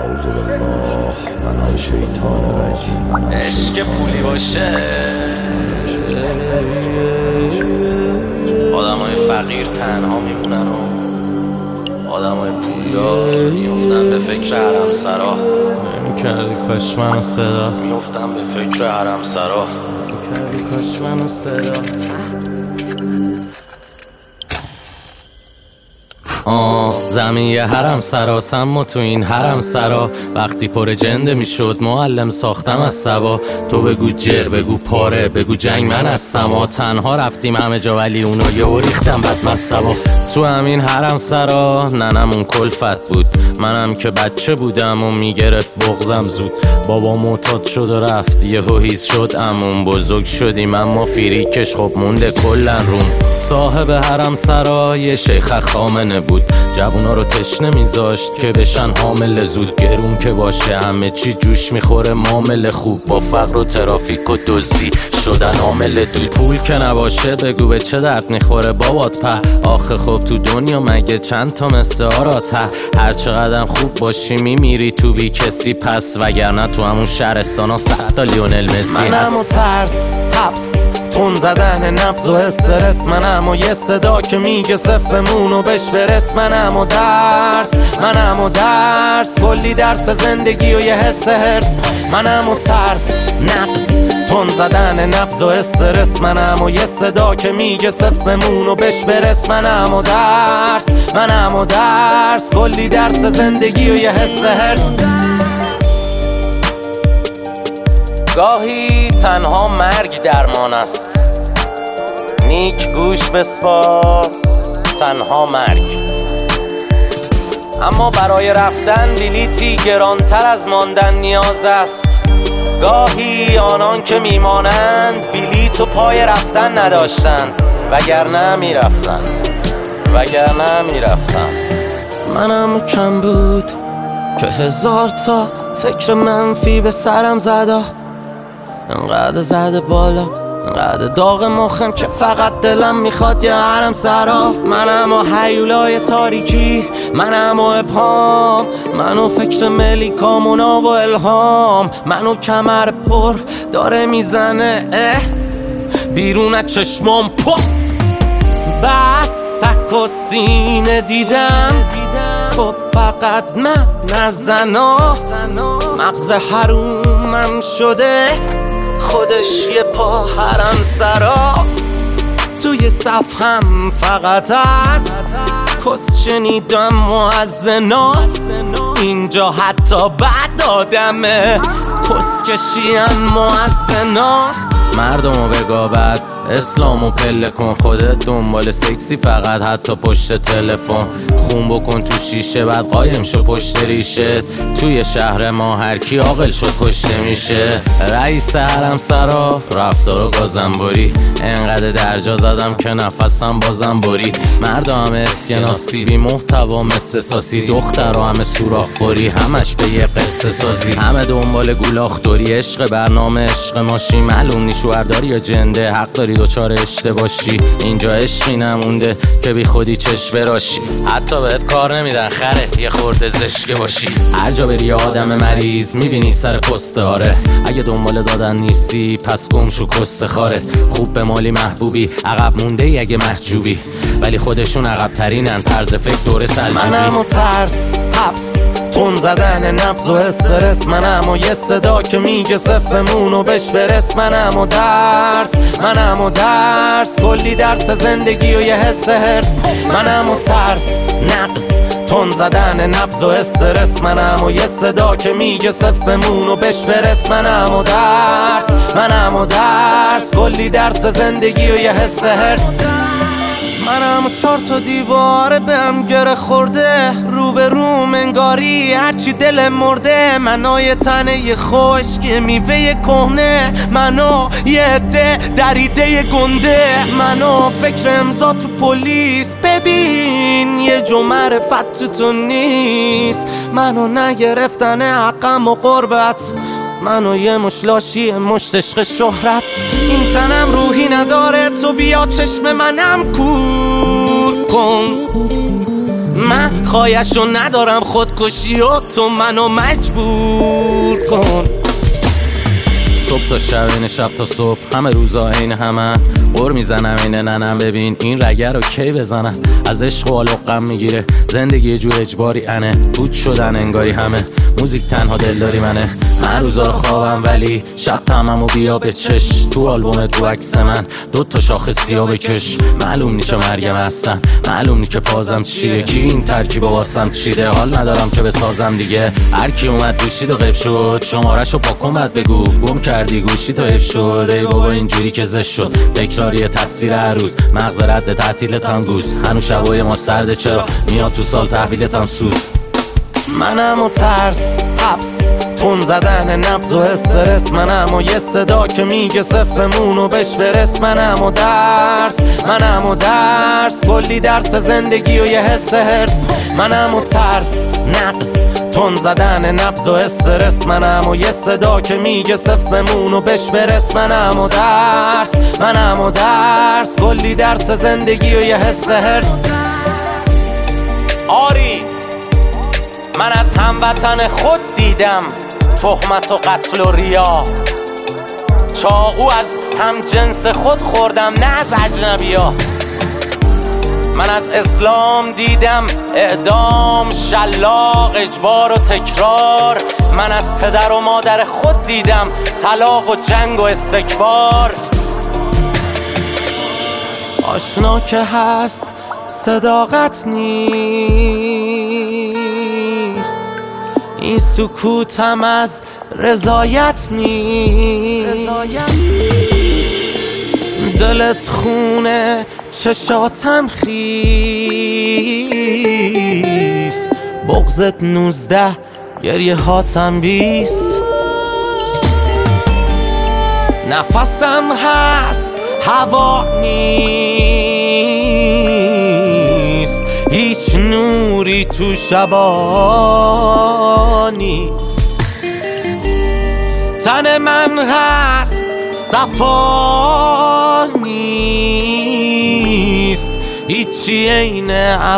اعوذ بالله من شیطان رجیم. عشق پولی باشه آدمای فقیر تنها میمونن و آدمای پولدار میفتن به فکر حرمسرا. نمی‌کردی کاش منو صدا میفتن به فکر حرمسرا. نمی‌کردی کاش منو صدا. زمین یه حرم سراسم و تو این حرم سرا وقتی پر جنده میشد معلم ساختم از سبا. تو بگو جر بگو پاره بگو جنگ من هستم و تنها رفتیم همه جا ولی اونو یه ریختم بد مصبا. تو همین حرم سرا ننمون کلفت بود منم که بچه بودم و میگرفت بغزم زود. بابا معتاد شد و رفت یه هیز شد امون بزرگ شدیم اما فیریکش خب مونده کلن روم. صاحب حرم سرا یه شیخ خامنه بود جوونا رو تشنه میذاشت که بشن حامل زود. گرون که باشه همه چی جوش میخوره معامله خوب با فقر و ترافیک و دزدی شدن عامل دود. پول که نباشه بگو به چه درد میخوره بابات په آخه خب تو دنیا مگه چند تا مثل آرات هر چقدر خوب باشی میمیری تو بی کسی پس وگرنه تو همون شهرستانا 100 تا لیونل مسی هست. منم و ترس حبس تون زدن نبض و استرس منم و یه صدا که میگه صفمون و بش برس. منم و درس کلی درس زندگی و یه حس هرس. منم و ترس نقص تون زدن نبض و استرس منم و یه صدا که میگه صفمون و بش برس. منم و درس کلی درس زندگی و یه حس هرس. گاهی تنها مرگ درمان است نیک گوش بسپار تنها مرگ. اما برای رفتن بلیتی گرانتر از ماندن نیاز است. گاهی آنان که میمانند بلیت و پای رفتن نداشتند وگرنه میرفتند. منم کم بود که 1000 تا فکر منفی به سرم زده. انقدر زده بالا انقدر داغ مخم که فقط دلم میخواد یه حرم سرا. منم و هیولای تاریکی منم و ابهام منو فکر ملیکامونا و الهام. منو کمر پر داره میزنه بیرون از چشمام بس سک و سینه دیدم خب فقط من نزنا. مغز حرومم شده خودش یه پا حرم سرا. توی صفحم فقط از کس شنیدم و از زنا. اینجا حتی بعد آدمه کس کشیم و از زنا. مردمو بگابد اسلامو پله کن خودت دنبال سکسی فقط حتی پشت تلفن. خون بکن تو شیشه بعد قایم شو پشت ریشت. توی شهر ما هر کی عاقل شد کشته میشه. رئیس حرم سرا رفتار و گازنبوری انقدر درجا زدم که نفسم بازم برید. مردا همه اسکناسی بی محتوا مثل ساسی دخترها همه سوراخ خوری همش به یه قصه سازی. همه دنبال گولاخ دوری عشق برنامه عشق ماشی معلوم نی شوهرداری یا جنده حق داری دوچار اشتباشی. اینجا عشقی نمونده که بی خودی چشم براشی حتی بهت کار نمیدن خره یه خورده زشکه باشی. هر جا بری آدم مریض میبینی سر پسته. آره اگه دنبال دادن نیستی پس گم شو کسته خارت. خوب به مالی محبوبی عقب مونده ای اگه محجوبی ولی خودشون عقب ترینن طرز فکر دوره سلجوبی. منم و ترس حبس تون زدن نبض و استرس منم و یه صدا که میگه صفمون و بش برس. منم و درس کلی درس زندگی و یه حس هرس. منم و ترس نقص تون زدن نبض و استرس منم و یه صدا که میگه صفمون و بش برس. منم و درس کلی درس زندگی و یه حس هرس. منم 4 تا دیواره بهم گره خورده رو به روم انگاری هرچی دل مرده. منو یه تنه خشک میوه کهنه منو یه عده دریده گنده. منو فکر امضا تو پلیس ببین یه جو معرفت تو نیست. منو نگرفتن حقم و قربت منو یه مشلاشی مشت عشق شهرت. این تنم روحی نداره تو بیا چشم منم کور کن. من من خواهشو ندارم خودکشی و تو منو مجبور کن. صبح تا شب این شب تا صبح همه روزا عین همه قر میزنم این ننم ببین این رگه رو کی بزنم. از عشق و علقم میگیره زندگی جور اجباری انه بود شدن انگاری همه موزیک تنها دلداری منه. من روزا رو خوابم ولی شب تمامو بیا به چش تو آلبوم تو عکس من 2 شاخه سیاه بکش. معلوم نیست مرگم هستم معلوم نیست که پازم چیه کی این ترکیب واسم چیده حال ندارم که بسازم دیگه. هر کی اومد دوشید و غیب شد شمارهشو پاکن بعد بگو گم کردی گوشی تو اف شد. ای بابا اینجوری که زش شد تکراری تصویر هر روز مغز رد تعطیلت هم گوز هنو شبای ما سرده چرا میاد تو سال تحویلت هم سوز. منم و ترس حبس تون زدن نبض و استرس منم و یه صدا که میگه صفمون و بش برس. منم و درس کلی درس زندگی و یه حس هرس. منم و ترس نقص تون زدن نبض و استرس منم و یه صدا که میگه صفمون و بش برس. منم و درس کلی درس زندگی و یه حس هرس. آری من از هموطن خود دیدم تهمت و قتل و ریا. چاقو از هم جنس خود خوردم نه از اجنبیا. من از اسلام دیدم اعدام شلاق اجبار و تکرار. من از پدر و مادر خود دیدم طلاق و جنگ و استکبار. آشنا که هست صداقت نیست این سکوتم از رضایت نیست. دلت خونه چشاتم خیست بغضت 19 گریه هاتم 20. نفسم هست هوا نیست هیچ نوری تو شبا نیست. تن من هست صفا نیست هیچی عین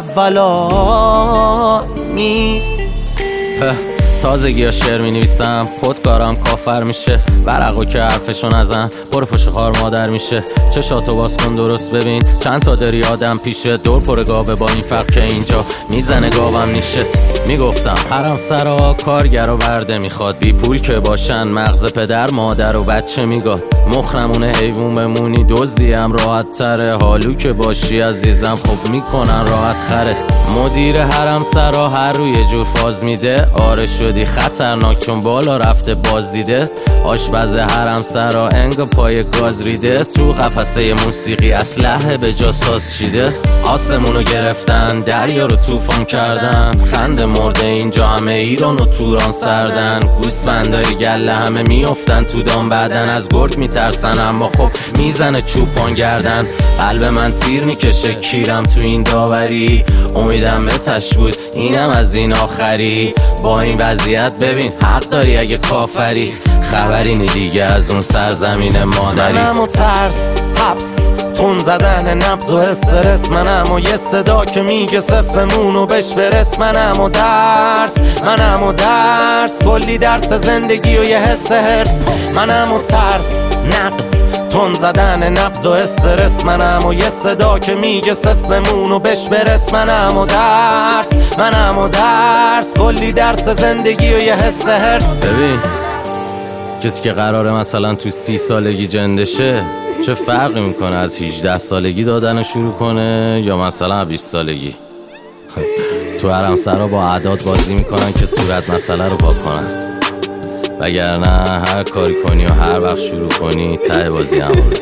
اولا نیست. تازگی ها شعر می نویسم خودکارم کافر میشه ورقو که حرفشو نزن پرفش خار مادر میشه. چشاتو باز کن درست ببین چند تا داری آدم پیشه دور پر گاوه با این فرق که اینجا میزنه گاوم نیشت. میگفتم حرم سرا کارگر و برده میخواد بی پول که باشن مغز پدر مادر و بچه میگاد. مخرمونه حیوون بمونی دزدیم راحت تره حالو که باشی عزیزم خب میکنن راحت خرت. مدیر حرم سرا هر روی یه جور فاز میده آره شدی خطرناک چون بالا رفته باز دیده. آشپز حرم سرا انگ پای گاز ریده تو قفسه موسیقی اسلحه به جا ساز شیده. آسمونو گرفتن دریا رو طوفان کردن خنده مرده اینجا همه ایران و توران سردن. گوسفندای گله همه میافتن تو دام بعدن از گرگ میترسن اما خب میزنه چوپان گردن. قلب من تیر میکشه کیرم تو این داوری امیدم به تش بود اینم از این آخری. با این وضعیت ببین حق داری اگه کافری خبری نی دیگه از اون سرزمین مادری. منم و ترس حبس تون زدن نبض و استرس منم و یه صدا که میگه صفمون و بش برس. منم و درس کلی درس زندگی و یه حس هرس. منم و ترس نقص تون زدن نبض و استرس منم و یه صدا که میگه صفمون و بش برس. منم و درس کلی درس زندگی و یه حس هرس. ببین کسی که قراره مثلا تو 30 سالگی جندشه چه فرقی میکنه از 18 سالگی دادن شروع کنه یا مثلا 20 سالگی. تو حرم سرا با اعداد بازی میکنن که صورت مسئله رو پاک کنن وگرنه هر کاری کنی و هر وقت شروع کنی ته بازی همونه.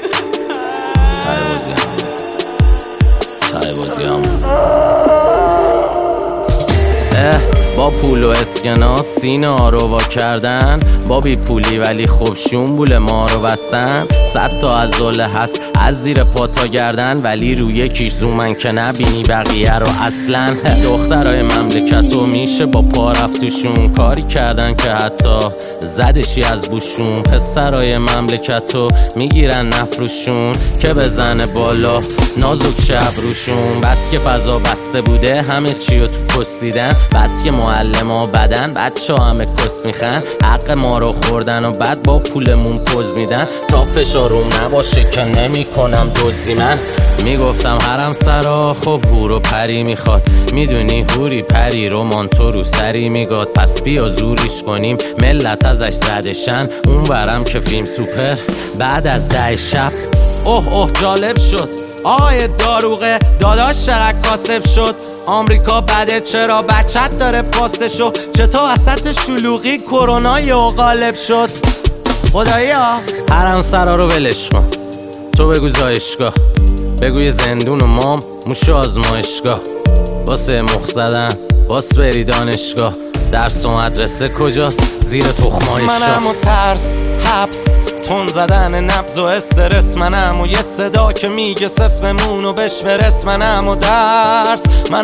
با پول و اسکناس سینه ها رو وا کردن، با بی پولی ولی خوب شنبول ما رو بستن. 100 تا عضله هست از زیر پاتا گردن، ولی روی کیش زومن که نبینی بقیه رو اصلا. دخترای مملکتو میشه با پا رفت توشون، کاری کردن که حتی زدشی از بوشون. پسرای مملکتو میگیرن نفروشون که بزنه بالا نازک شب روشون. بس که فضا بسته بوده همه چی رو تو کس دیدن، بس که معلم ها بدن بچه ها همه کس میخن. حق ما رو خوردن و بعد با پولمون پوز میدن. تا فشاروم نباشه که نمی کنم دزدی. من میگفتم حرم سرا خب هور و پری میخواد، میدونی هوری پری رو مانتو رو سری میگاد. پس بیا زوریش کنیم ملت ازش زدشن، اون برم که فیلم سوپر بعد از 10 شب. اوه جالب شد آقای داروغه داداش چقدر کاسب شد. آمریکا بده چرا بچت داره پاسشو، چطور وسط شلوغی کرونا یهو غالب شد. خدایا حرم سرا رو ولش کن، تو بگو زایشگاه، بگوی زندون و مام موشو آزمایشگاه. واسه مخ زدن باس بری دانشگاه، درس و مدرسه کجاست زیر تخمای شاه. منم و ترس حبس تون زدن نبض و استرس، منم و یه صدا که میگه صفمون و بش برس. منم و درس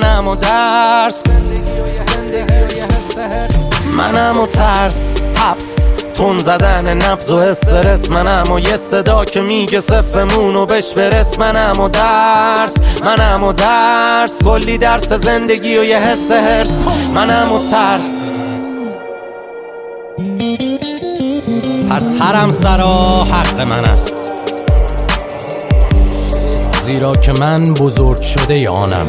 منم و ترس حبس تون زدن نبض و استرس، منم و یه صدا که میگه صفمون و بش برس. منم و درس کلی درس زندگی و یه حس هرس. منم و ترس. پس حرم سرا حق من است، زیرا که من بزرگ شده یانم.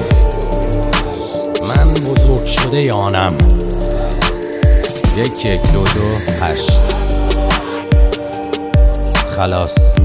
یک 1 2 2 8 خلاص.